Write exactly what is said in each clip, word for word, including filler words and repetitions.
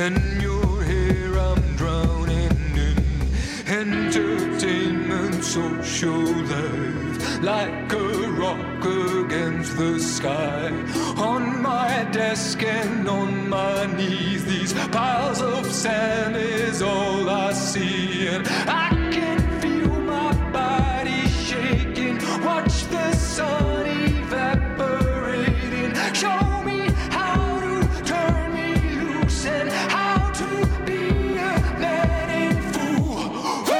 When you're here, I'm drowning in entertainment, social life, like a rock against the sky. On my desk and on my knees, these piles of sand is all I see, and I can feel my body shaking. Watch the sun evaporating. Show me how to turn me loose and how to be a letting fool.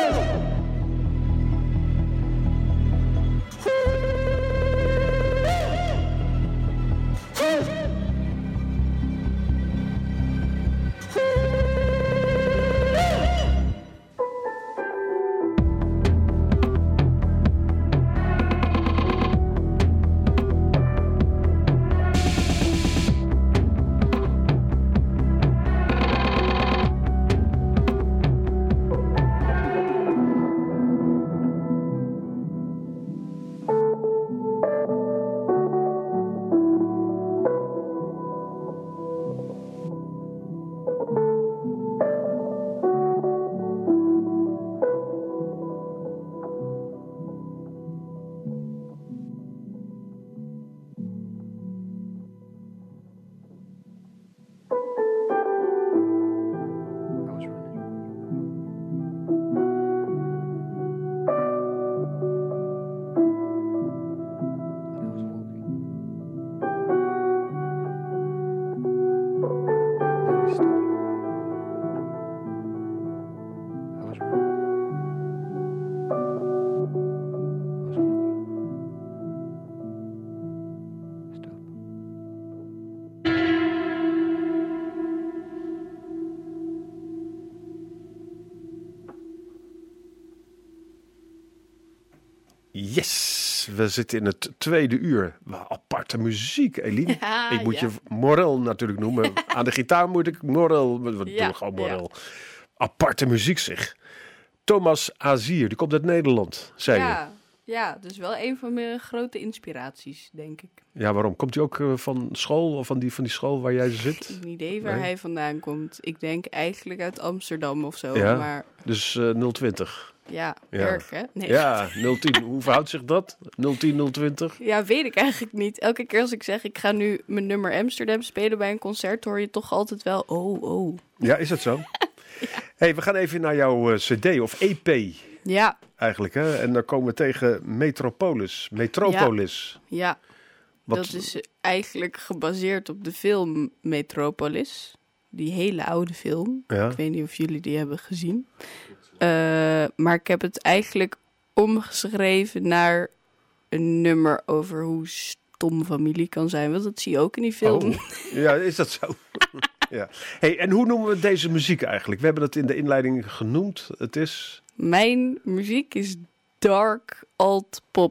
Yes, we zitten in het tweede uur. Wat aparte muziek, Eline. Ja, ik moet ja. je Morel natuurlijk noemen. Aan de gitaar moet ik Morel. Wat Ja, doe gewoon Morel. ja. Aparte muziek zeg. Thomas Azier, die komt uit Nederland, zei je. Ja, ja, dus wel een van mijn grote inspiraties, denk ik. Ja, waarom? Komt hij ook uh, van school of van die, van die school waar jij zit? Een idee waar Nee. hij vandaan komt. Ik denk eigenlijk uit Amsterdam of zo. Ja, Maar dus uh, nul twintig. ja, Ja. erg hè? Nee. Ja, nul tien. Hoe verhoudt zich dat? nul tien, nul twintig? Ja, weet ik eigenlijk niet. Elke keer als ik zeg, ik ga nu mijn nummer Amsterdam spelen bij een concert, hoor je toch altijd wel, oh, oh. Ja, is dat zo? Ja. Hey, we gaan even naar jouw uh, cd of E P Ja, eigenlijk. Hè? En dan komen we tegen Metropolis. Metropolis. ja. Wat- Dat is eigenlijk gebaseerd op de film Metropolis. Die hele oude film. Ja. Ik weet niet of jullie die hebben gezien. Uh, maar ik heb het eigenlijk omgeschreven naar een nummer over hoe stom familie kan zijn. Want dat zie je ook in die film. Oh, ja, is dat zo? Ja. Hey, en hoe noemen we deze muziek eigenlijk? We hebben het in de inleiding genoemd. Het is... Mijn muziek is dark alt pop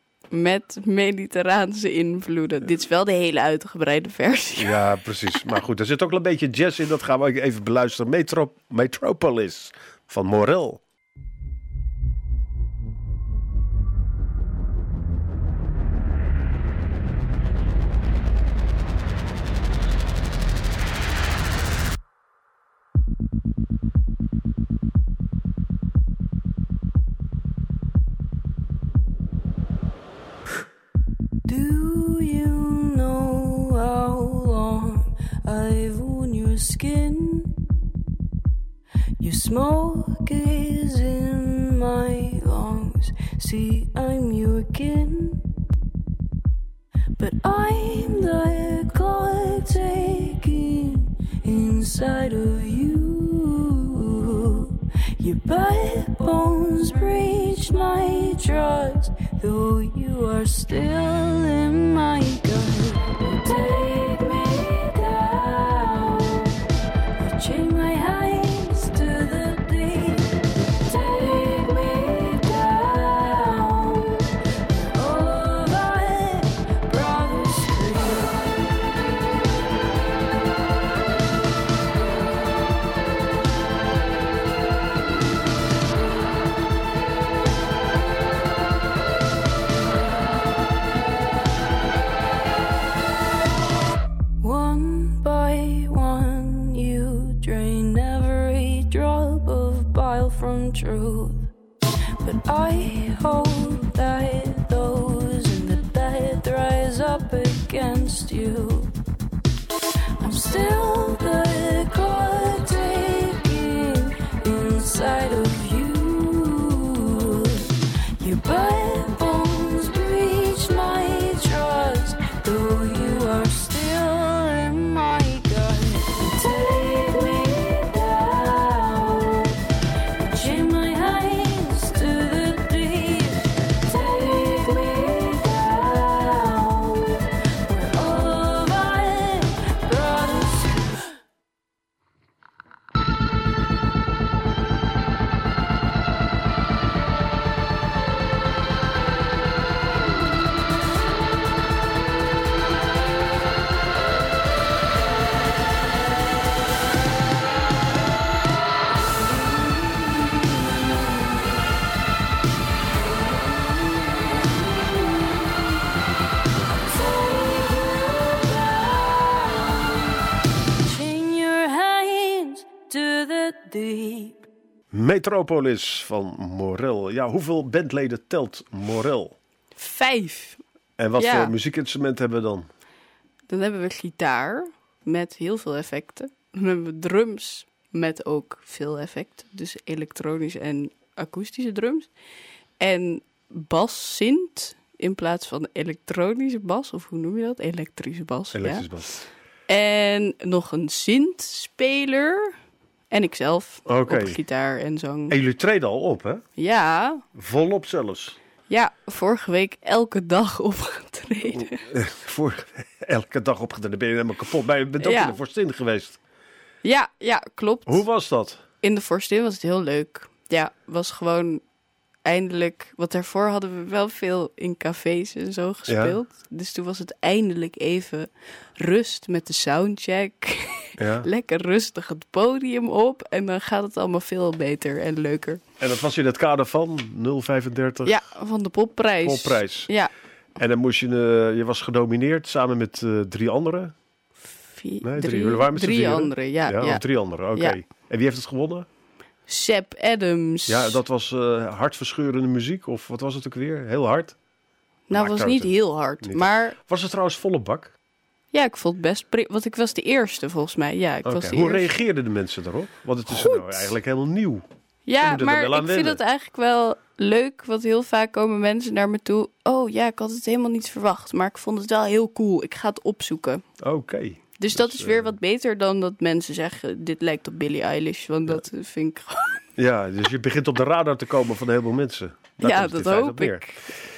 met mediterraanse invloeden. Dit is wel de hele uitgebreide versie. Ja, precies. Maar goed, er zit ook een beetje jazz in. Dat gaan we even beluisteren. Metro... Metropolis van Morel. Do you know how long I've worn your skin? Your smoke is in my lungs. See, I'm your kin. But I'm the clock ticking inside of you. Your backbones breach my trust, though you are still in my gut. Take me down, you chain my hands to the deep. Take me down, all of my brothers One by one you drain and truth. But I hope that those in the bed rise up against you. I'm still the clock ticking inside of you. Your backbones breach my trust, though you are still in my gut. Take me down, chain my hands to the deep. Take me down, where all of I brought us. Chain your hands to the deep. Metropolis van Morel. Ja, hoeveel bandleden telt Morel? Vijf. En wat Ja. voor muziekinstrumenten hebben we dan? Dan hebben we gitaar met heel veel effecten. Dan hebben we drums met ook veel effecten. Dus elektronische en akoestische drums. En bas, synth, in plaats van elektronische bas. Of hoe noem je dat? Elektrische bas. Elektrisch ja. bas. En nog een synth-speler. En ikzelf Oké. op gitaar en zang. En jullie treden al op, hè? Ja, Volop zelfs. ja, vorige week elke dag opgetreden. Voor elke dag opgetreden ben je helemaal kapot. Maar je bent ook Ja. in de Vorstin geweest. Ja, ja, klopt. Hoe was dat? In de Vorstin was het heel leuk. Ja, was gewoon eindelijk... Want daarvoor hadden we wel veel in cafés en zo gespeeld. Dus toen was het eindelijk even rust met de soundcheck. Ja. Lekker rustig het podium op. En dan gaat het allemaal veel beter en leuker. En dat was in het kader van nul vijfendertig Ja, van de popprijs. Popprijs. Ja. En dan moest je, uh, je was gedomineerd samen met uh, drie anderen. Vier, Nee, drie. drie, Jullie waren met z'n drie vieren? anderen, ja. Ja, ja. of drie anderen, oké. Ja. En wie heeft het gewonnen? Seb Adams. Ja, dat was uh, hartverscheurende muziek. Of wat was het ook weer? Heel hard. Nou, Maakt was uit, niet hè? heel hard. Niet. Maar Was het trouwens volle bak? ja, ik vond het best... pri- Want ik was de eerste, volgens mij. Ja, ik Oké. was de Hoe eerste. reageerden de mensen daarop? Want het is Goed. nou eigenlijk helemaal nieuw. Ze Ja, moeten er maar wel aan ik vind wennen. het eigenlijk wel leuk. Want heel vaak komen mensen naar me toe. Oh ja, ik had het helemaal niet verwacht. Maar ik vond het wel heel cool. Ik ga het opzoeken. Oké. Dus dat Dus, is weer eh, wat beter dan dat mensen zeggen... dit lijkt op Billie Eilish. Want dat vind ik gewoon... Ja, dus je begint op de radar te komen van heel veel mensen. Daar Ja, komt het in dat feite hoop op neer. ik.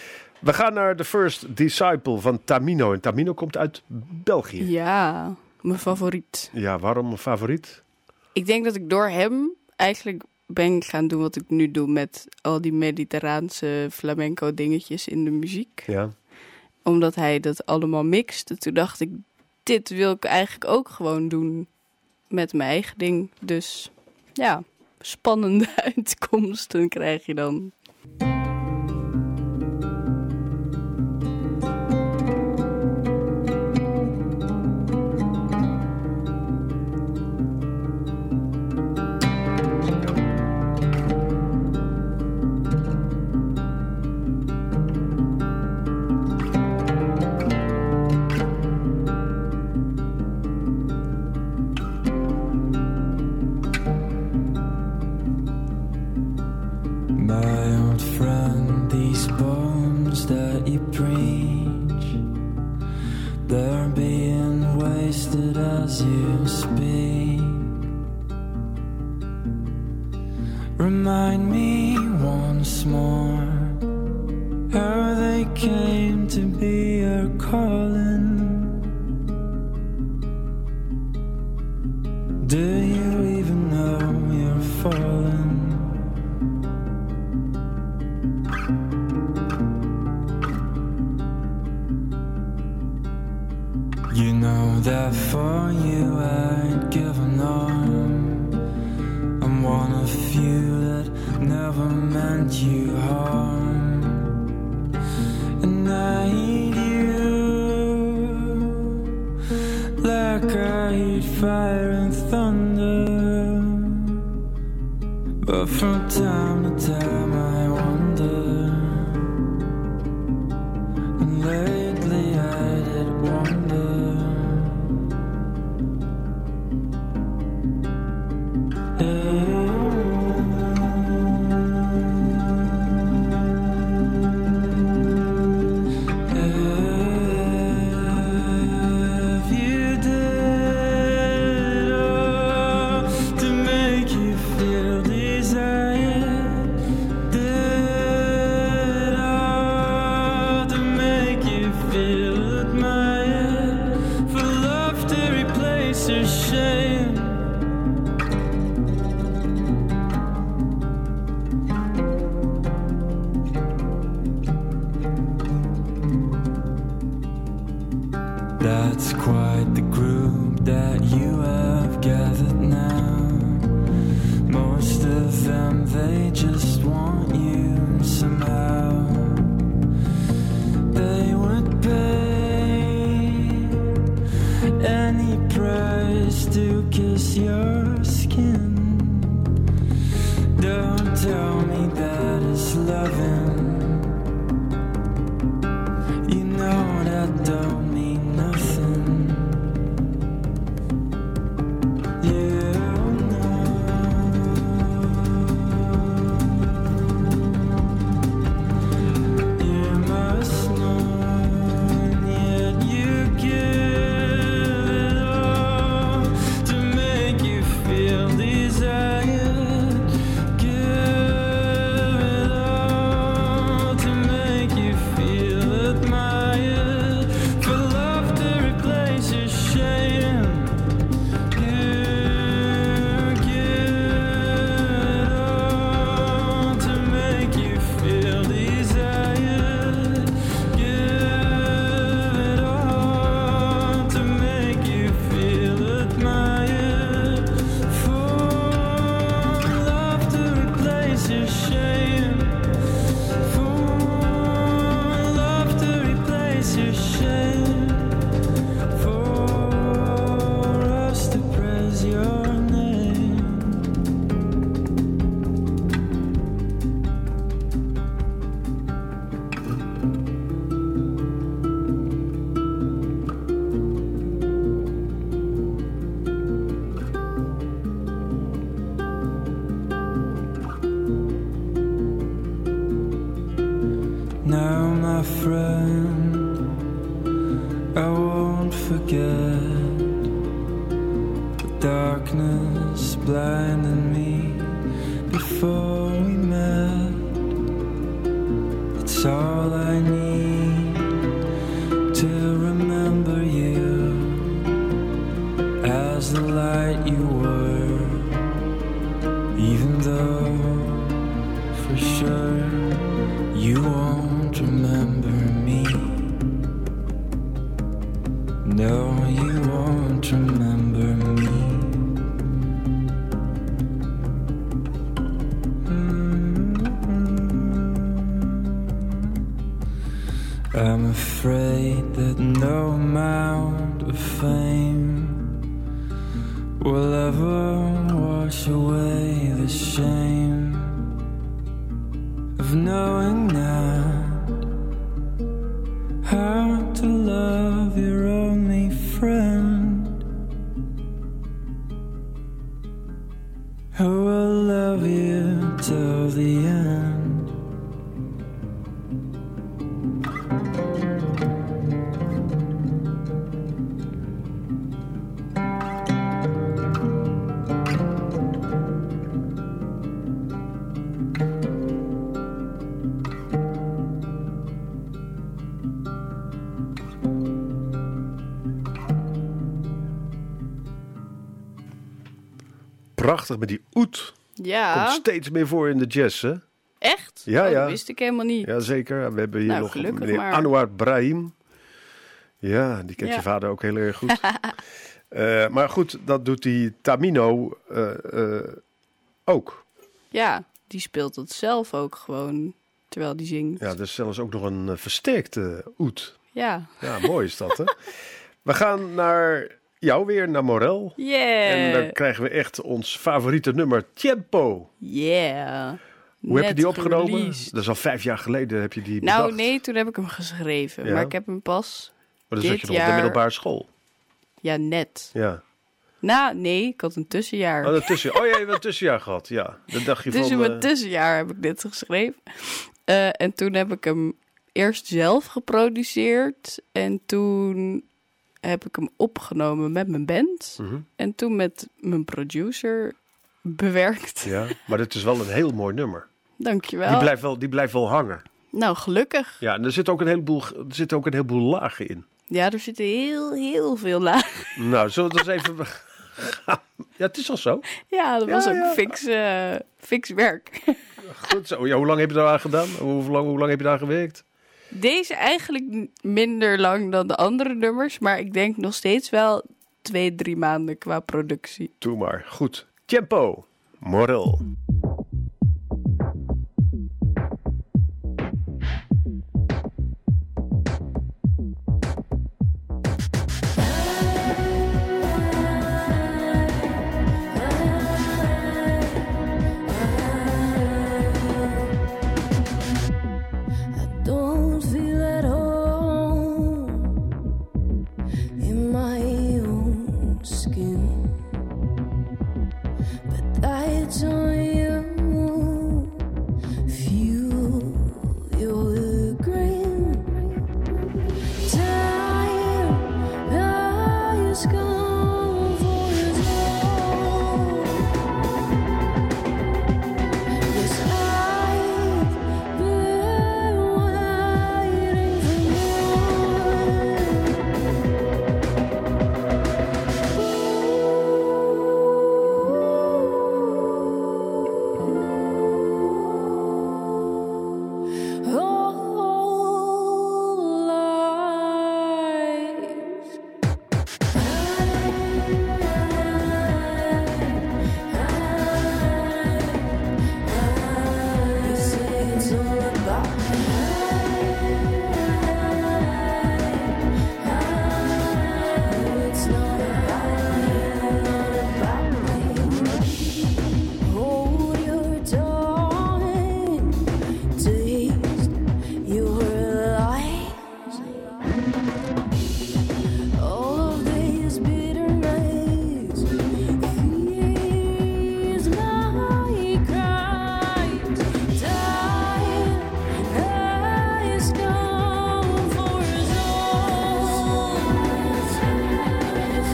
We gaan naar The First Disciple van Tamino. En Tamino komt uit België. Ja, mijn favoriet. Ja, waarom een favoriet? Ik denk dat ik door hem eigenlijk ben gaan doen wat ik nu doe... met al die mediterraanse flamenco dingetjes in de muziek. Ja. Omdat hij dat allemaal mixt. Toen dacht ik, dit wil ik eigenlijk ook gewoon doen met mijn eigen ding. Dus ja, spannende uitkomsten krijg je dan. My old friend, these poems that you preach, they're being wasted as you speak. Remind me once more how they came to be your calling. Do you even know you're falling? You know that for you I'd give an arm. I'm one of few that never meant you harm. And I hate you like I hate fire and thunder. But from time to time I wonder, and lately I did wonder. That's quite the group that you have gathered now. Most of them, they just want you somehow. They would pay any price to kiss your skin. Don't tell me that it's loving. You know that don't mean nothing. You know. You must know, and yet you give it all to make you feel desired. Give it all to make you feel admired. For love to replace your shame. You give it all to make you feel desired. Give it all to make you feel admired. For love to replace your shame. For love to replace your shame. For us to praise your name. Now, my friend, I won't forget the darkness blinded me before we met. It's all I need to remember you as the light you were, even though for sure you won't remember me. No, you won't remember me. I'm afraid that no amount of fame will ever wash away the shame of knowing not how to love your only friend, who will love you till the end. Prachtig met die oet. Ja. Komt steeds meer voor in de jazz, hè? Echt? Ja, Oh, ja. Dat wist ik helemaal niet. Jazeker. We hebben hier Nou, nog gelukkig meneer maar. Anouar Brahim. Ja, die kent Ja. je vader ook heel erg goed. uh, maar goed, dat doet die Tamino uh, uh, ook. Ja, die speelt het zelf ook gewoon terwijl die zingt. Ja, dus zelfs ook nog een uh, versterkte oet. Ja. Ja, mooi is dat, hè? We gaan naar jou weer naar Morel. Yeah. En dan krijgen we echt ons favoriete nummer, Tiempo. Yeah. Hoe heb je Net die opgenomen? gereleased. Dat is al vijf jaar geleden heb je die Nou, bedacht. nee, toen heb ik hem geschreven. Ja. Maar ik heb hem pas... Maar dan zat dit je nog op de jaar- middelbare school. Ja, net. Ja. Nou, nee, ik had een tussenjaar. Oh, dat tussen... oh, jij hebt een tussenjaar gehad. Ja. Dan dacht je Tussen van... mijn eh, tussenjaar heb ik dit geschreven. Eh, en toen heb ik hem eerst zelf geproduceerd. En toen heb ik hem opgenomen met mijn band. mhm. En toen met mijn producer bewerkt. Ja, maar dit is wel een heel mooi nummer. Dankjewel. Die blijft wel, die blijft wel hangen. Nou, gelukkig. Ja, en er zit ook een heleboel, er zitten ook een heleboel lagen in. Ja, er zitten heel, heel veel lagen. Nou, zullen we dat eens even... Ja, het is al zo. Ja, dat Ja, was ook ja. fix, eh, fix werk. Goed zo. Ja, hoe lang heb je daar aan gedaan? Hoe lang, hoe lang heb je daar gewerkt? Deze eigenlijk n- minder lang dan de andere nummers. Maar ik denk nog steeds wel twee, drie maanden qua productie. Doe maar. Goed. Tempo. Morel. Don't feel at home in my own skin, but that's on you. Feel your grin. Time has come for us all. Yes, I've been waiting for more. Whole life. You say it's all about it's not about me, not about me. Hold your tongue, taste your lies. All of this bitterness feeds my cries. Time has come for us all. As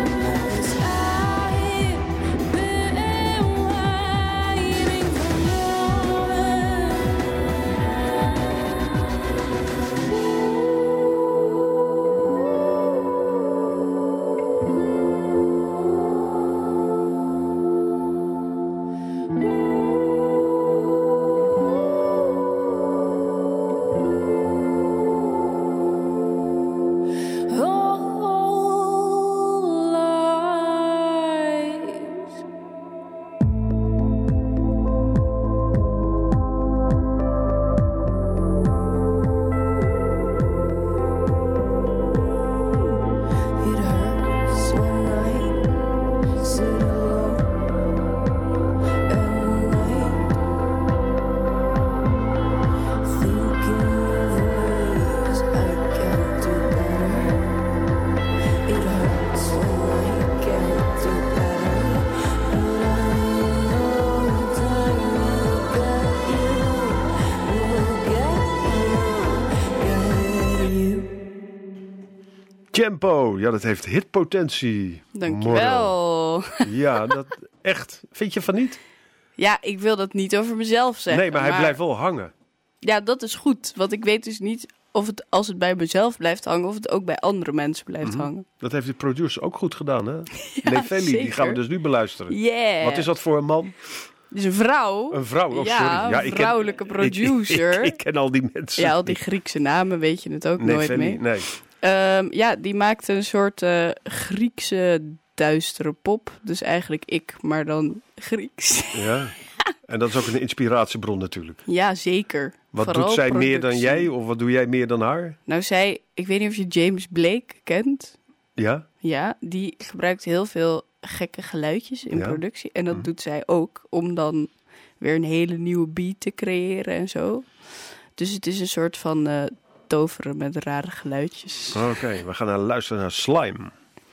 I've been waiting for whole lives. It hurts when I sit alone at night, thinking of ways I can do better. It hurts when I can't do better, and I know time will get you, will get you, get you. Tempo. Ja, dat heeft hitpotentie. Morel. Dankjewel. Ja, dat echt. Vind je van niet? Ja, ik wil dat niet over mezelf zeggen. Nee, maar hij blijft wel hangen. Ja, dat is goed. Want ik weet dus niet of het, als het bij mezelf blijft hangen, of het ook bij andere mensen blijft hangen. Dat heeft de producer ook goed gedaan, hè? Nefeli, die zeker. gaan we dus nu beluisteren. Yeah. Wat is dat voor een man? Dus een vrouw. Een vrouw, oh, Ja, sorry. een ik ken- vrouwelijke ik- producer. Ik, ik, ik ken al die mensen. Ja, al die Griekse namen weet je het ook nooit Nefeli, mee. nee. Ehm, ja, die maakte een soort eh, Griekse duistere pop. Dus eigenlijk ik, maar dan Grieks. Ja. En dat is ook een inspiratiebron natuurlijk. Ja, zeker. Wat Vooral doet zij meer dan productie. jij? Of wat doe jij meer dan haar? Nou, zij, ik weet niet of je James Blake kent. Ja? Ja, die gebruikt heel veel gekke geluidjes in Ja. productie. En dat Hm. doet zij ook om dan weer een hele nieuwe beat te creëren en zo. Dus het is een soort van eh, toveren met rare geluidjes. Oké, we gaan naar luisteren naar Slime.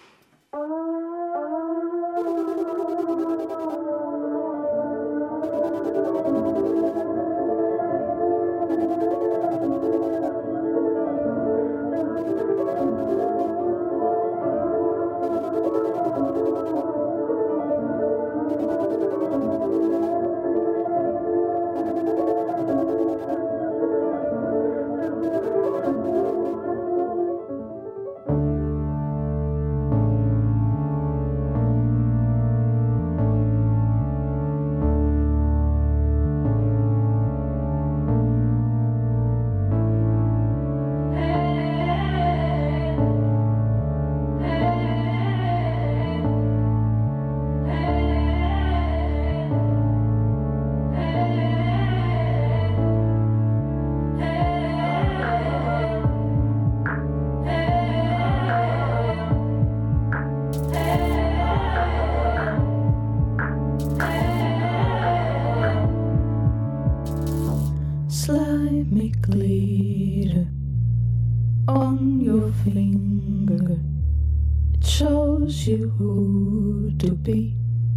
Slimy glitter on your finger. It shows you who to be.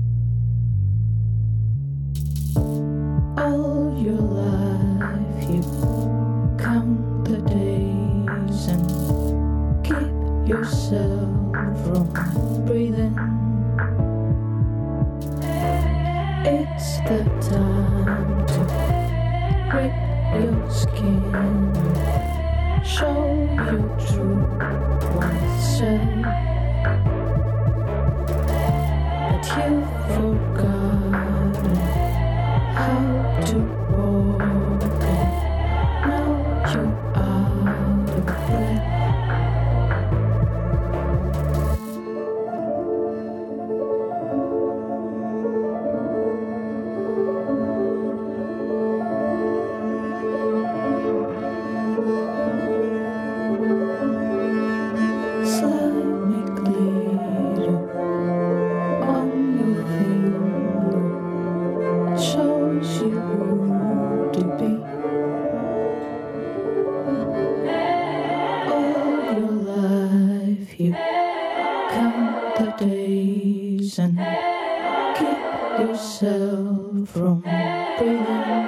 All your life you count the days and keep yourself from breathing. It's the time to break your skin and show your true oneself. But you've forgotten how to walk, and now you're out of breath. Slimy glitter on your finger. It shows you who to be. All your life you count the days and keep yourself from breathing.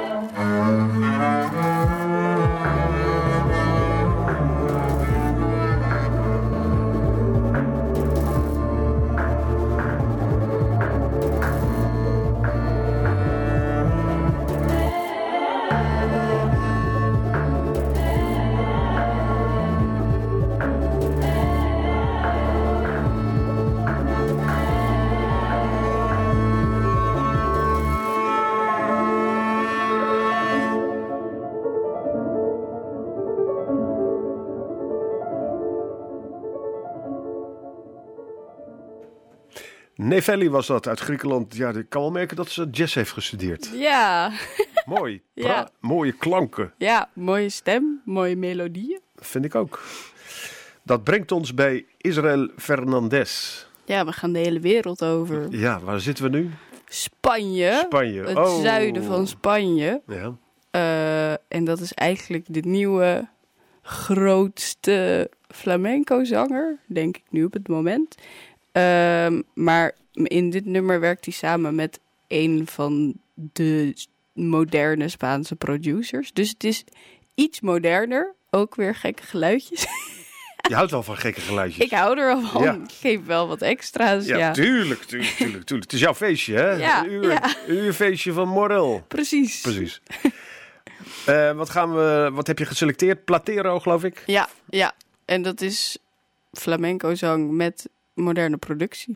Nevelli was dat uit Griekenland. Ja, ik kan wel merken dat ze jazz heeft gestudeerd. Ja, Mooi. Ja. Pra- Mooie klanken, ja, mooie stem, mooie melodieën. vind ik ook. Dat brengt ons bij Israel Fernandez. Ja, we gaan de hele wereld over. Ja, waar zitten we nu? Spanje, Spanje. het Oh. zuiden van Spanje. Ja. Eh, en dat is eigenlijk de nieuwe grootste flamenco-zanger, denk ik nu op het moment. Ehm, maar in dit nummer werkt hij samen met een van de moderne Spaanse producers. Dus het is iets moderner, ook weer gekke geluidjes. Je houdt wel van gekke geluidjes. Ik hou er wel van. Ja. Ik geef wel wat extra's. Ja, Ja, tuurlijk, tuurlijk, tuurlijk, tuurlijk. Het is jouw feestje, hè? Ja, een, uur, ja. een uurfeestje van Morel. precies. Precies. Eh, wat, gaan we, wat heb je geselecteerd? Platero, geloof ik. Ja, ja. En dat is flamenco-zang met moderne productie.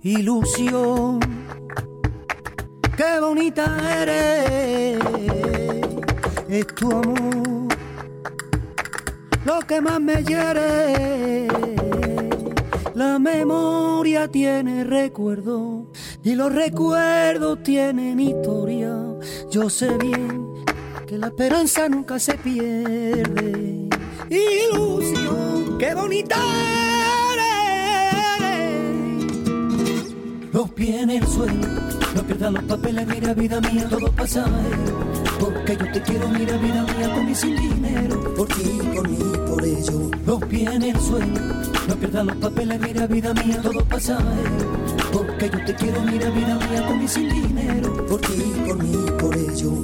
ilusión, qué bonita eres, es tu amor lo que más me hiere. La memoria tiene recuerdos y los recuerdos tienen historia. Yo sé bien que la esperanza nunca se pierde. Ilusión, qué bonita eres. Los pies en el suelo, no pierdas los papeles, mira vida mía, todo pasajero. Porque yo te quiero, mira vida mía, con y sin dinero. Por ti, por mí, por ello. Los pies en el suelo, no pierdas los papeles, mira vida mía, todo pasajero. Porque yo te quiero, mira vida mía, con y sin dinero. Por ti, por mí, por ello.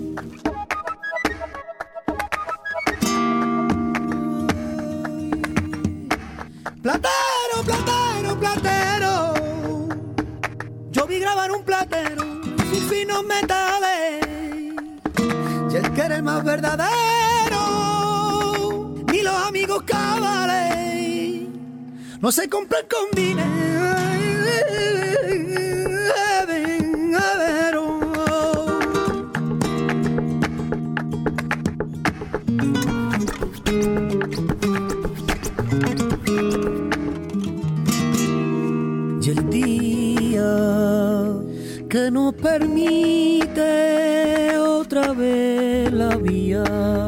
Platero, platero, platero. Yo vi grabar un platero sin finos metales. Y el que eres más verdadero, ni los amigos cabales, no se compran con dinero. Y el día que nos permite otra vez la vía,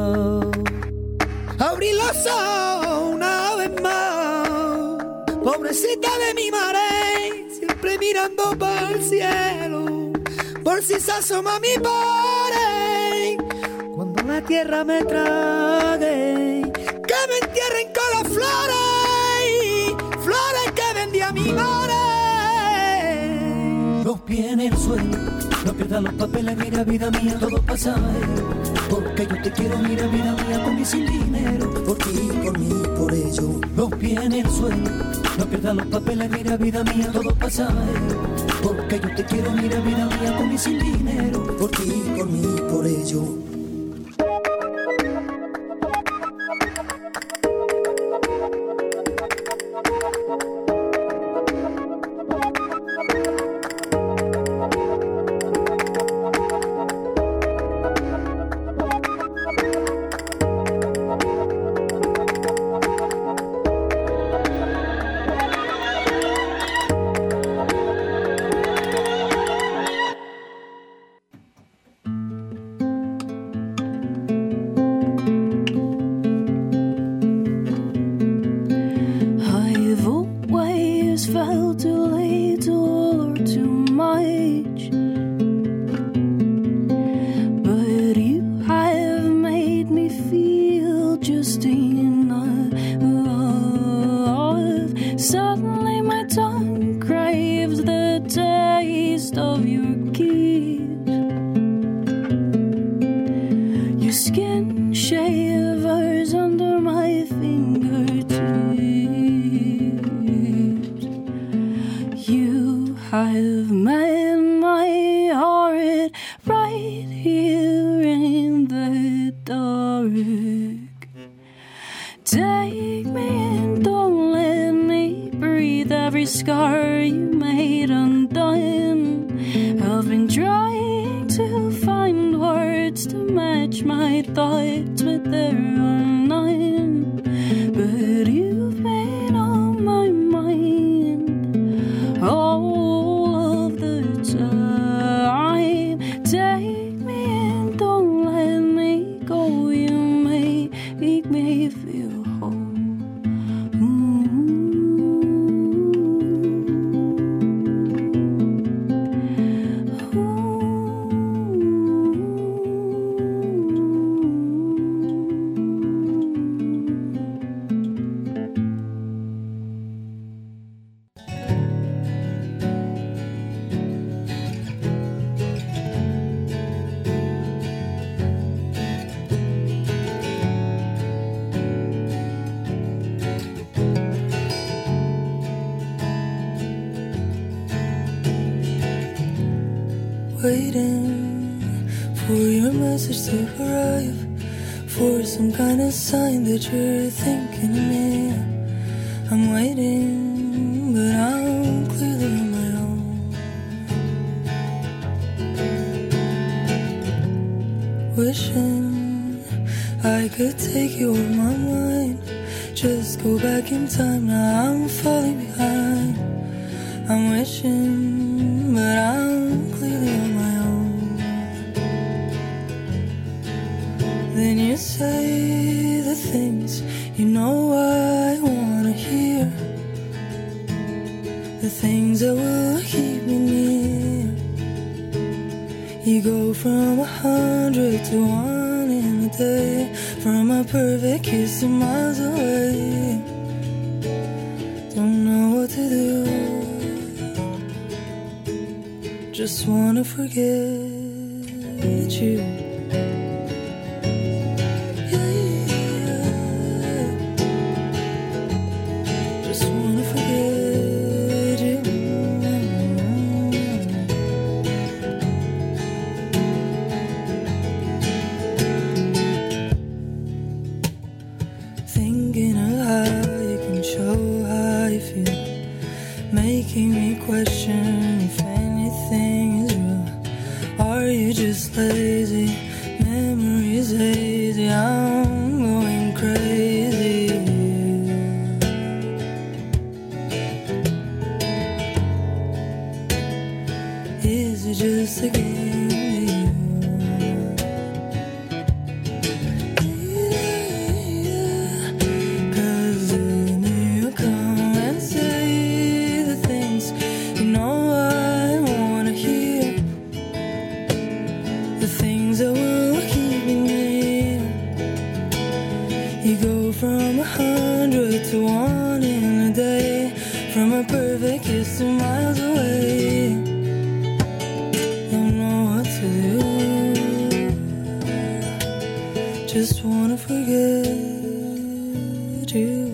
abrir los ojos una vez más, pobrecita de mi madre, siempre mirando para el cielo, por si se asoma mi padre, cuando la tierra me trague, que me entierren con las flores, flores que vendía mi madre. Los pies en el suelo, no pierdas los papeles, mira vida mía, todo pasajero. Porque yo te quiero, mira vida mía, con y sin dinero. Por ti, por mí, por ello. Los pies en el suelo, no pierdas los papeles, mira vida mía, todo pasajero. Porque yo te quiero, mira vida mía, con y sin dinero. Por ti, por mí, por ello. Waiting for your message to arrive, for some kind of sign that you're thinking of me. I'm waiting, but I'm clearly on my wishing I could take you off my mind. Just go back in time, now I'm falling behind. I'm wishing, but I'm clearly on my own. Then you say the things you know I wanna hear, the things that will keep me near. You go from a hundred to one in a day, from a perfect kiss to miles away. Don't know what to do, just wanna forget you. Yeah, yeah. Just wanna forget you. Thinking of how you can show how you feel, making me question if anything is real. Are you just lazy? Memories hazy, I'm going crazy. Is it just a game? From a hundred to one in a day, from a perfect kiss to miles away. Don't know what to do, just wanna forget you.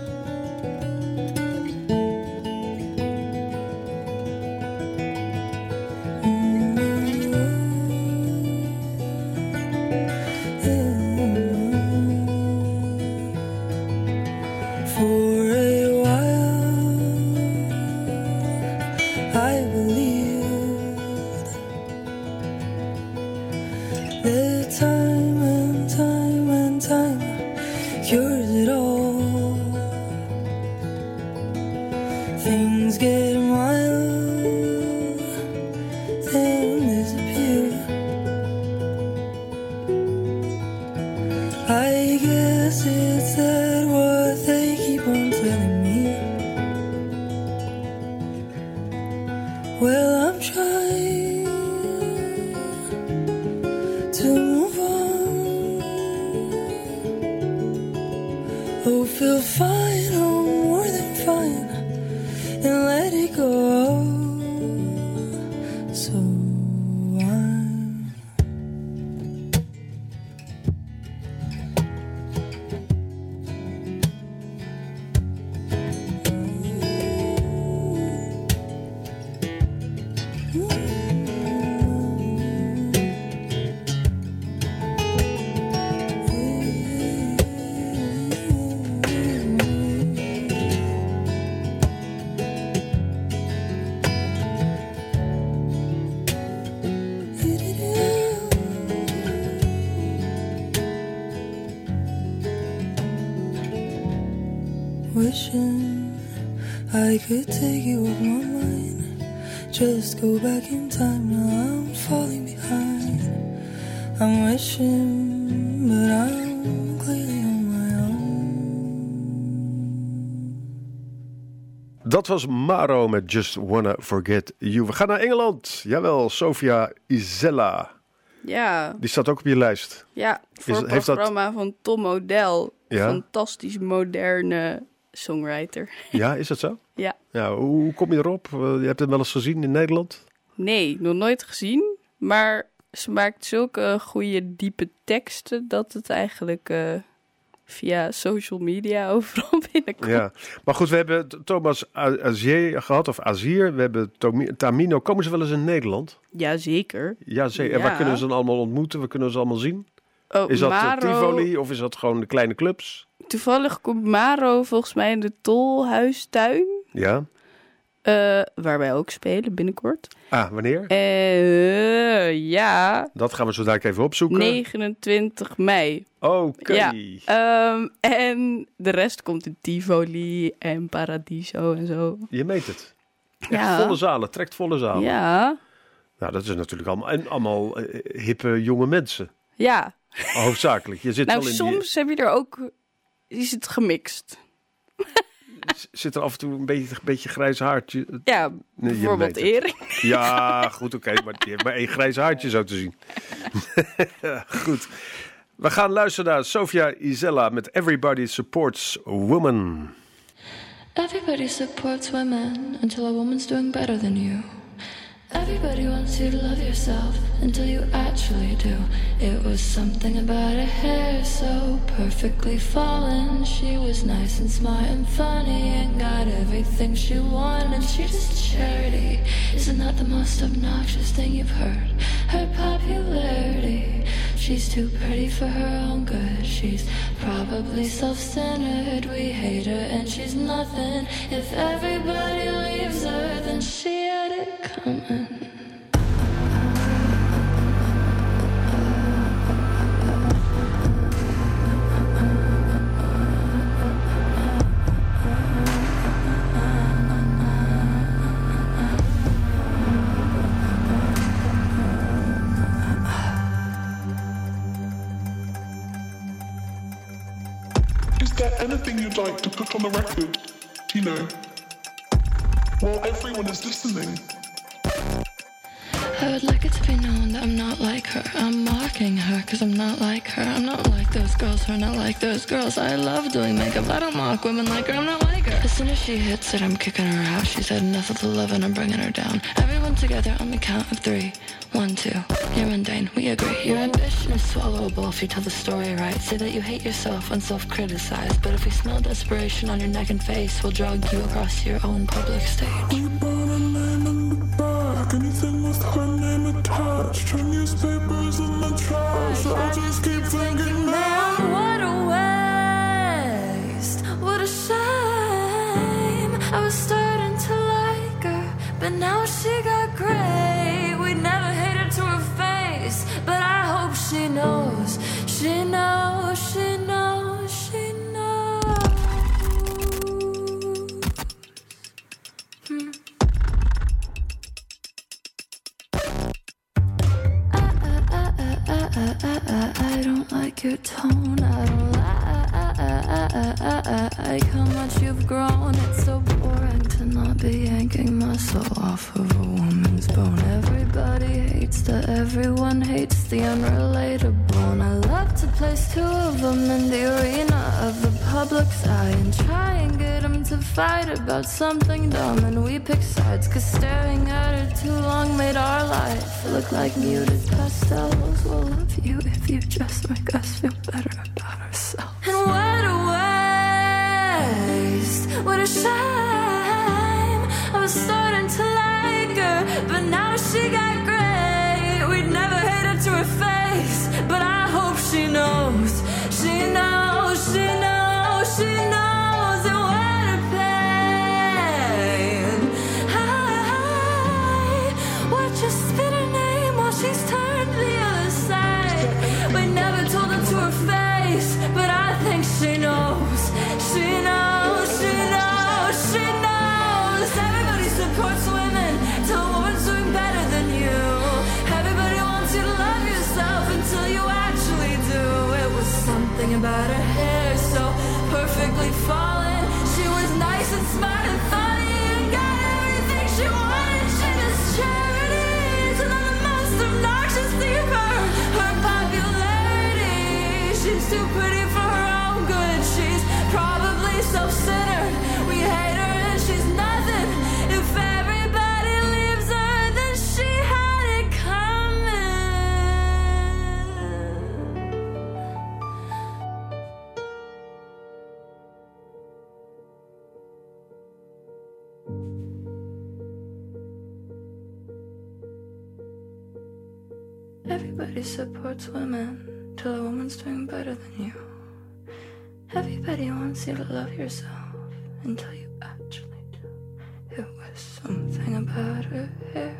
Wishing I could take you off my mind. Just go back in time, now I'm falling behind. I'm wishing, but I'm clearly on my own. Dat was Maro met Just Wanna Forget You. We gaan naar Engeland. Jawel, Sophia Isella. Ja. Die staat ook op je lijst. Ja, voor Is, het heeft programma dat... van Tom O'Dell. Ja? Fantastisch moderne songwriter. Ja, is dat zo? Ja. Ja, hoe kom je erop? Je hebt hem wel eens gezien in Nederland? Nee, nog nooit gezien. Maar ze maakt zulke goede, diepe teksten dat het eigenlijk uh, via social media overal binnenkomt. Ja, maar goed, we hebben Thomas Azier gehad, of Azier. We hebben Tomi- Tamino. Komen ze wel eens in Nederland? Jazeker. Ja, zeker. En Ja. waar kunnen we ze dan allemaal ontmoeten? Waar kunnen we ze allemaal zien? Oh, Is dat uh, Maro, Tivoli of is dat gewoon de kleine clubs? Toevallig komt Maro volgens mij in de Tolhuistuin. Ja. Uh, waar wij ook spelen binnenkort. Ah, wanneer? Uh, ja. Dat gaan we zo dadelijk even opzoeken. negenentwintig mei. Oké. Okay. Ja. Um, en de rest komt in Tivoli en Paradiso en zo. Je meet het. Echt ja. volle zalen, trekt volle zalen. Ja. Nou, dat is natuurlijk allemaal, en allemaal uh, hippe jonge mensen. Ja. Hoofdzakelijk. Je zit nou, wel in soms die... heb je er ook, is het gemixt. Zit er af en toe een beetje, een beetje grijs haartje? Ja, nee, bijvoorbeeld Erik. Ja, goed, oké. Okay, maar die heeft maar één grijs haartje zo te zien. Goed. We gaan luisteren naar Sofia Isella met Everybody Supports Women. Everybody supports women until a woman's doing better than you. Everybody wants you to love yourself until you actually do. It was something about her hair so perfectly fallen. She was nice and smart and funny and got everything she wanted. She's just charity. Isn't that the most obnoxious thing you've heard? Her popularity. She's too pretty for her own good. She's probably self-centered. We hate her and she's nothing. If everybody leaves her, then she had it coming. Is there anything you'd like to put on the record? You know, while everyone is listening. I would like it to be known that I'm not like her. I'm mocking her because I'm not like her. I'm not like those girls who are not like those girls. I love doing makeup. I don't mock women like her. I'm not like her. As soon as she hits it, I'm kicking her out. She's had enough of the love and I'm bringing her down. Everyone together on the count of three. One, two. You're mundane. We agree. Your ambition is swallowable if you tell the story right. Say that you hate yourself and self-criticize. But if we smell desperation on your neck and face, we'll drag you across your own public stage. Anything with her name attached. Her newspapers in the trash. I just keep thinking, man, what a waste. What a shame. I was starting to like her, but now she got great. We never hate her to her face, but I hope she knows. She knows, she knows, she knows. Hmm. I, I, I don't like your tone. I don't like how much you've grown. It's so boring to not be yanking muscle off of a woman's bone. Everybody hates the everyone hates the unrelatable. And I love to place two of them in the arena of the public's eye and try and get them to fight about something dumb. And we pick sides, cause staring at her too long made our life look like muted pastels. We'll love you if you just make us feel better about ourselves. And what a waste, what a shame. I was starting to like her, but now she got great. We'd never hate her to her face, but I hope she knows. She knows, she knows, she knows. And what a pain. I watch her spit her name while she's turned the other side. We never told her to her face, but I think she knows. She knows, she knows, she knows. Everybody supports women till a woman's doing better than you. Everybody wants you to love yourself until you actually do. It was something about her hair so perfectly fallen. She was nice and smart and funny and got everything she wanted. She just charities and all the most obnoxious thing of her. Her popularity. She's too pretty for her own good. She's probably self-centered. We hate her and she's nothing. If everybody leaves her, then she had it Everybody supports women till a woman's doing better than you. Everybody wants you to love yourself until you actually do. It was something about her hair.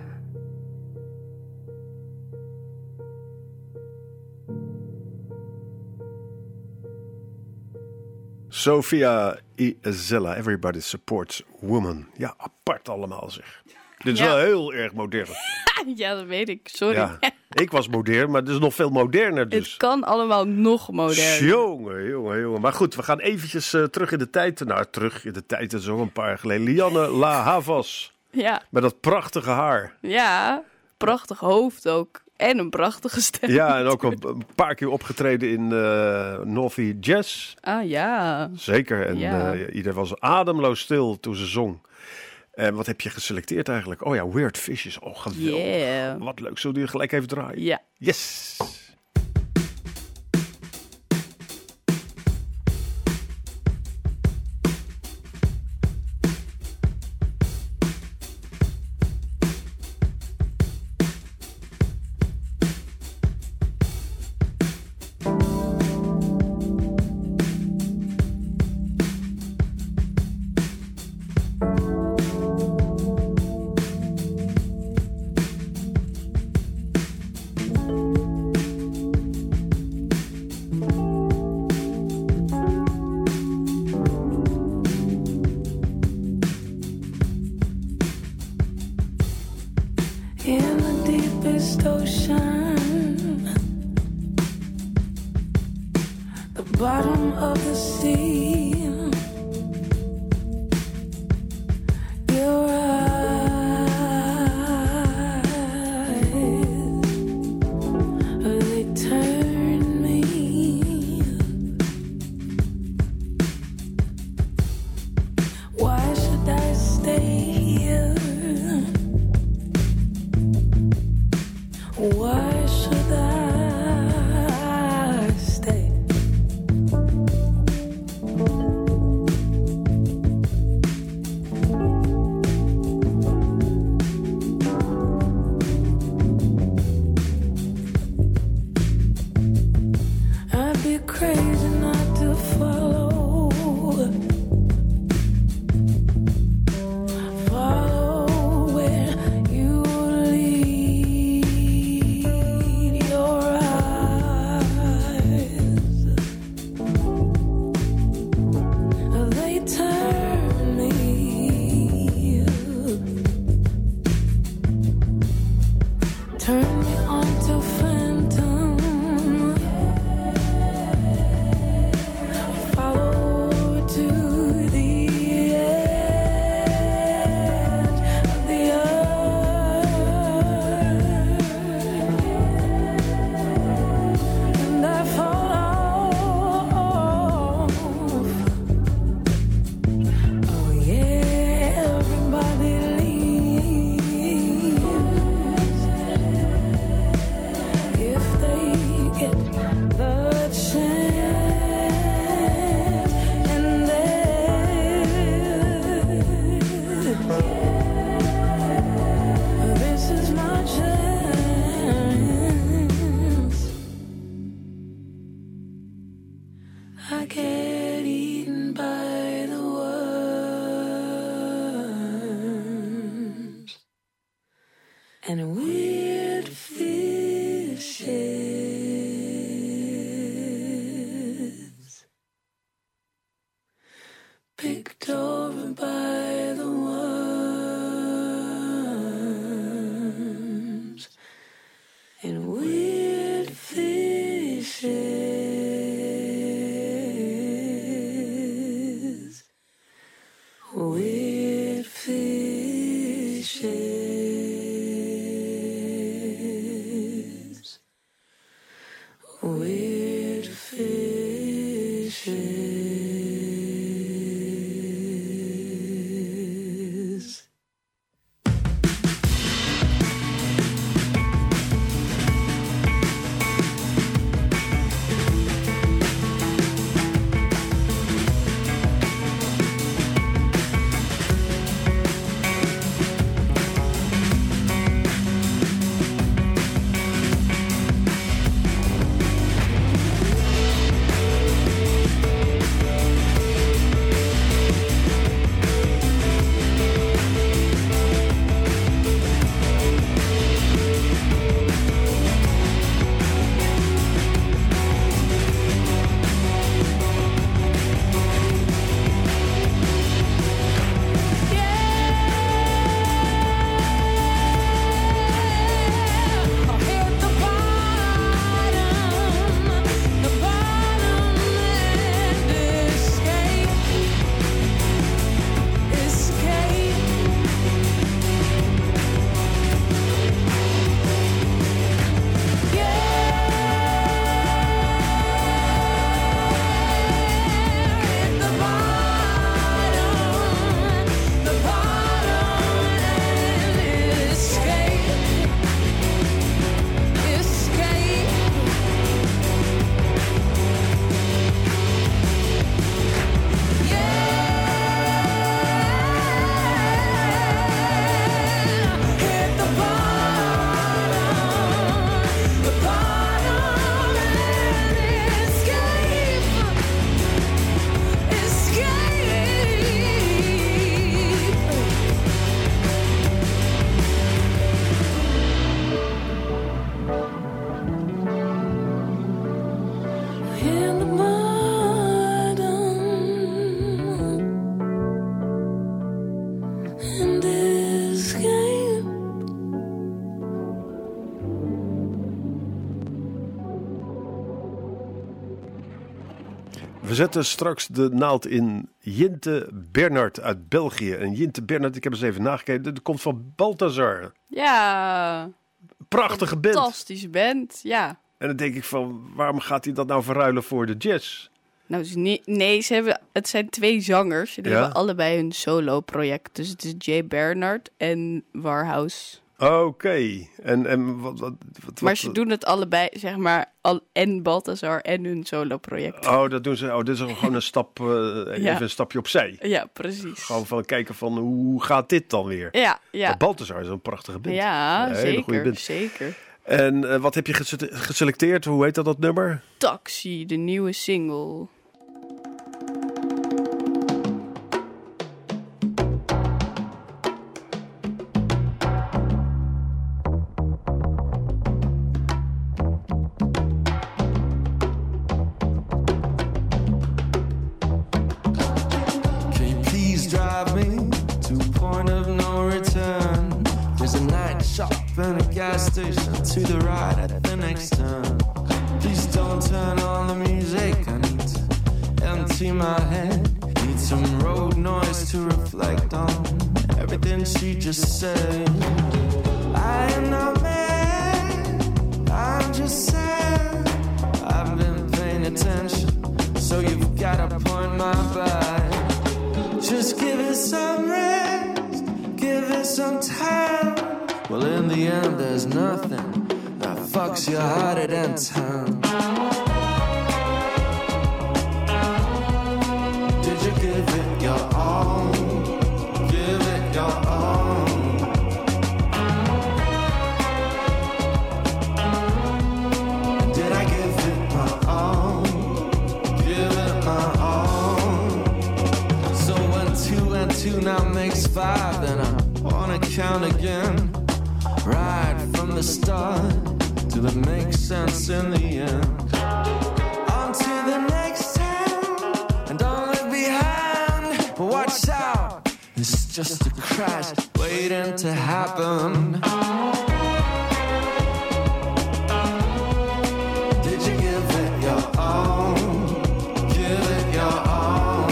Sophia Isella, Everybody Supports Woman. Ja, apart allemaal zeg. Dit is Ja. wel heel erg modern. Ja, dat weet ik. Sorry. Ja, ik was modern, maar het is nog veel moderner dus. Het kan allemaal nog moderner. Jongen, jongen, jongen. Maar goed, we gaan eventjes uh, terug in de tijd. Nou, terug in de tijd, dat is ook een paar jaar geleden. Lianne La Havas. Ja. Met dat prachtige haar. Ja, prachtig hoofd ook. En een prachtige stem. Ja, en ook een, een paar keer opgetreden in uh, Northy Jazz. Ah ja. Zeker. En Ja. uh, iedereen was ademloos stil toen ze zong. En wat heb je geselecteerd eigenlijk? Oh ja, Weird Fishes. Oh, geweldig. Yeah. Wat leuk. Zullen we die gelijk even draaien? Ja. Yes. In the deepest ocean, the bottom of the sea, your eyes, they turn me. Why should I stay here? Why should I stay? I'd be crazy not to follow. Follow where you lead. Your eyes, they turn me. Turn me on to phantom. Follow to the edge of the earth, and I fall off. Oh yeah, everybody leaves if they get the chance, and then this is my chance. I get eaten by the worms and weird fishes, picked over by the worms and weird fishes, weird fishes. We zetten straks de naald in Jinte Bernhard uit België. En Jinte Bernhard, ik heb eens even nagekeken, dat komt van Balthazar. Ja. Prachtige band. Fantastische band, ja. En dan denk ik van, waarom gaat hij dat nou verruilen voor de jazz? Nou, dus nee, nee ze hebben, het zijn twee zangers. Die Ja? hebben allebei hun solo-project. Dus het is Jay Bernhard en Warhouse. Oké. Okay. En, en wat, wat, wat, Maar wat- ze doen het allebei, zeg maar, al, en Balthazar en hun solo-project. Oh, dat doen ze. Oh, dit is gewoon een stap, uh, even Ja. een stapje opzij. Ja, precies. Gewoon van kijken van, hoe gaat dit dan weer? Ja, ja. Maar Balthazar is een prachtige band. Ja, Een hele goede zeker, band. zeker. En uh, wat heb je gese- geselecteerd? Hoe heet dat, dat nummer? Taxi, de nieuwe single. Can you please drive me to a point of no return? There's a night shop and a gas station to the right at the next turn. Please don't turn on the music, I need to empty my head. Need some road noise to reflect on everything she just said. I am not mad, I'm just sad. I've been paying attention, so you've got a point my bad. Just give it some rest, give it some time. Well, in the end, there's nothing that fucks you harder than time. Did you give it your all? Give it your all. Did I give it my all? Give it my all. So when two and two now makes five, then I wanna count again. Right from the start till it makes sense in the end. On to the next town and don't look behind. But watch out, it's just a crash waiting to happen. Did you give it your all? Give it your all.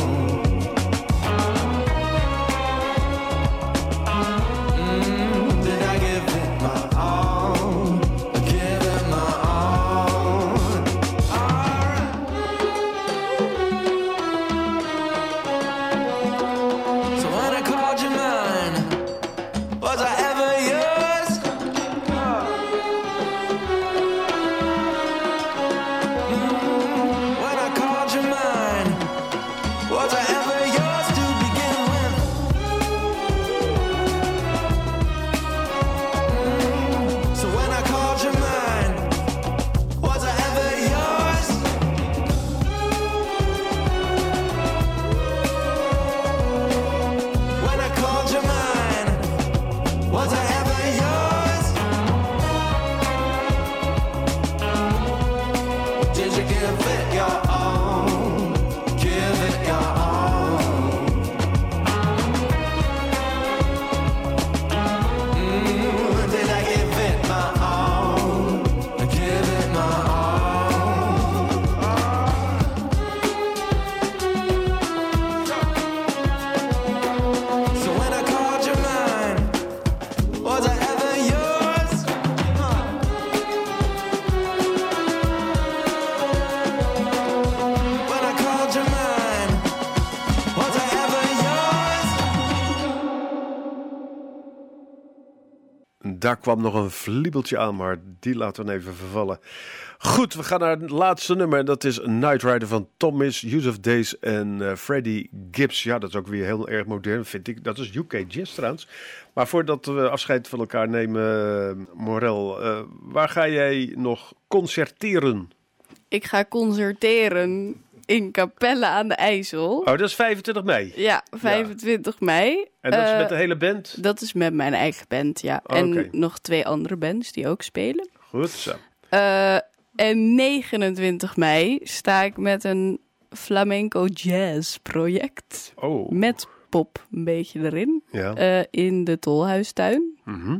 Mm, did I give it my all? Give it my all. Alright. So when I called you mine, was I ever yours? Mm, when I called you mine, was I ever yours to begin with? Mm, so when I called you mine, was I ever yours? When I called you mine, was I ever yours? Did you give it your all? Give it your all. Mm, did I give it my all? Give it my all. So when I called you mine, was I ever yours? When I called you mine, was I ever yours? Daar kwam nog een vliebeltje aan, maar die laten we even vervallen. Goed, we gaan naar het laatste nummer. Dat is Night Rider van Thomas, Yusuf Days en uh, Freddie Gibbs. Ja, dat is ook weer heel erg modern, vind ik. Dat is U K Jazz trouwens. Maar voordat we afscheid van elkaar nemen, uh, Morel, uh, waar ga jij nog concerteren? Ik ga concerteren in Capelle aan de IJssel. Oh, dat is vijfentwintig mei. Ja, vijfentwintig mei. En dat is Eh, met de hele band? Dat is met mijn eigen band, ja. Oh, en oké. nog twee andere bands die ook spelen. Goed zo. Eh, en negenentwintig mei sta ik met een flamenco jazz project. Oh. Met pop een beetje erin. Ja. Eh, in de Tolhuistuin. Mhm.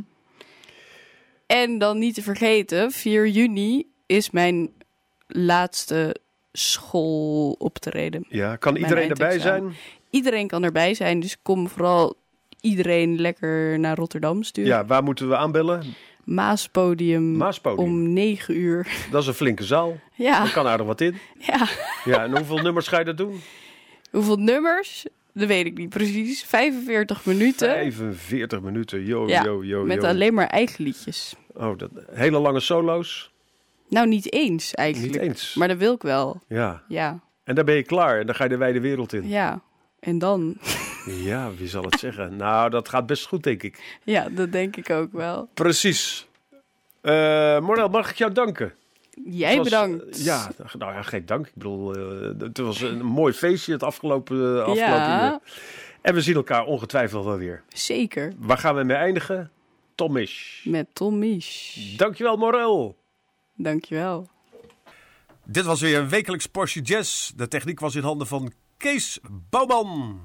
En dan niet te vergeten, vier juni is mijn laatste schooloptreden. Ja, kan Mijn iedereen erbij eindexamen. zijn? Iedereen kan erbij zijn, dus kom vooral iedereen lekker naar Rotterdam sturen. Ja, waar moeten we aanbellen? Maaspodium, Maaspodium. om negen uur. Dat is een flinke zaal. Ja. Er kan aardig wat in. Ja. Ja, en hoeveel nummers ga je dat doen? Hoeveel nummers? Dat weet ik niet precies. vijfenveertig minuten. vijfenveertig minuten, yo, Ja, yo, yo, met yo. alleen maar eigen liedjes. Oh, dat, hele lange solo's? Nou, niet eens eigenlijk. Niet eens. Maar dat wil ik wel. Ja. Ja. En dan ben je klaar en dan ga je de wijde wereld in. Ja. En dan? Ja, wie zal het zeggen? Nou, dat gaat best goed, denk ik. Ja, dat denk ik ook wel. Precies. Uh, Morel, mag ik jou danken? Jij Het was, bedankt. Ja, nou ja, geen dank. Ik bedoel, uh, het was een mooi feestje het afgelopen, uh, afgelopen Ja. uur. En we zien elkaar ongetwijfeld wel weer. Zeker. Waar gaan we mee eindigen? Tom Misch. Met Tom Misch. Dankjewel, Morel. Dankjewel. Dit was weer een wekelijks Portie Jazz. De techniek was in handen van Kees Bouwman.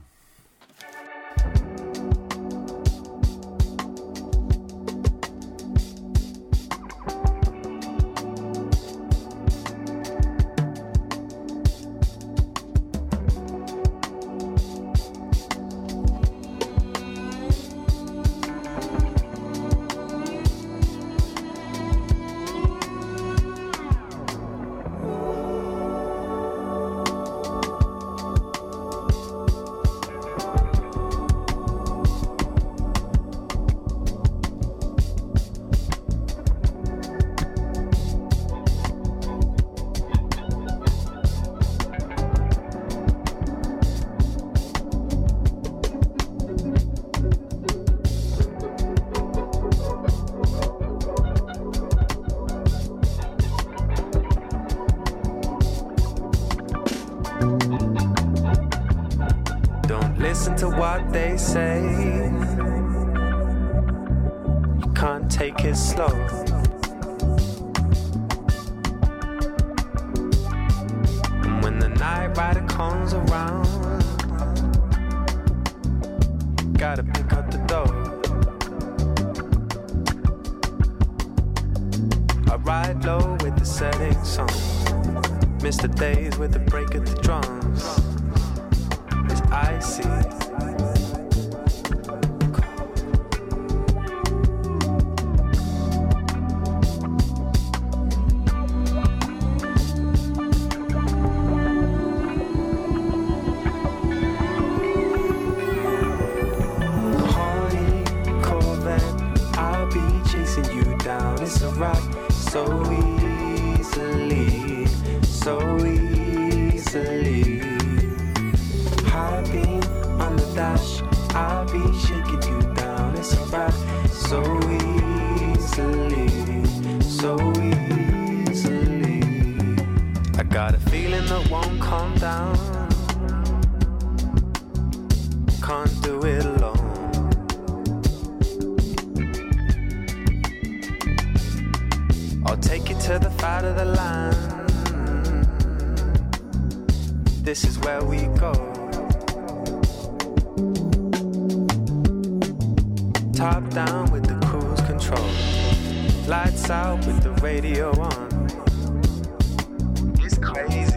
Listen to what they say. You can't take it slow. And when the night rider comes around, gotta pick up the dough. I ride low with the setting sun, miss the days with the break of the drums. I see. Honey, Corvette, I'll be chasing you down. It's a rock so easily, so easily. Being on the dash, I'll be shaking you down. It's a ride so easily, so easily. I got a feeling that won't calm down. Can't do it alone. I'll take you to the fight of the line. This is where we go. Top down with the cruise control. Lights out with the radio on. It's crazy.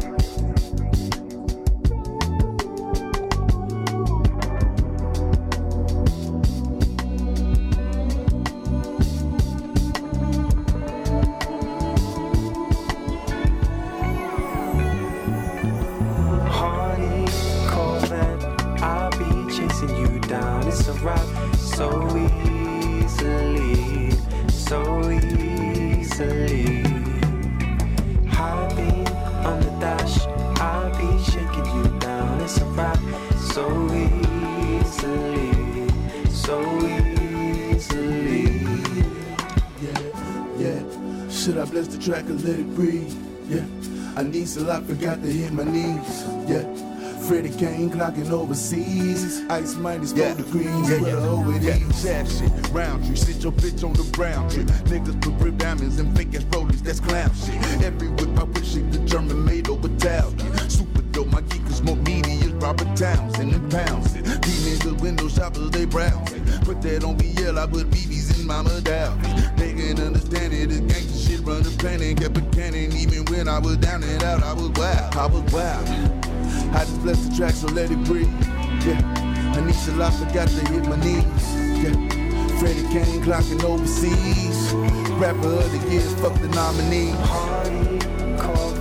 Honey, Corvette, I'll be chasing you down. It's a rock. So easily, so easily. I'll be on the dash, I'll be shaking you down. It's a ride, so easily, so easily. Yeah, yeah. Should I bless the track and let it breathe? Yeah. I need so I forgot to hit my knees. Yeah. Freddie Kane clocking overseas. Ice minus four Yeah. degrees. Yeah, Where yeah, the hoe it yeah. is. Sad shit, round tree. Sit your bitch on the brown tree. Niggas put rib diamonds and fake ass rollers. That's clown shit. Every whip I wish it the German made over Italian. Super dope, my geekers more media. Robert Townsend and pounds it. These niggas window shoppers, they browse it. Put that on B L, I put B Bs in my medallion. Nigga didn't understand it. The gangster shit run the planet, kept a cannon. Even when I was down and out, I was wild, I was wild. I just blessed the track, so let it breathe. Yeah, Anisha La forgot to hit my knees. Yeah, Freddie Kane clocking overseas. Rapper of the year, fuck the nominee. Hardy,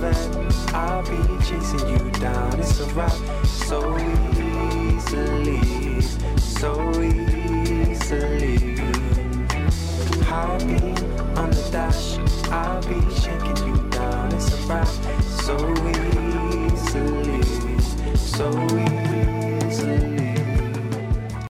Corvette, I'll be chasing you down. It's a rock so easily.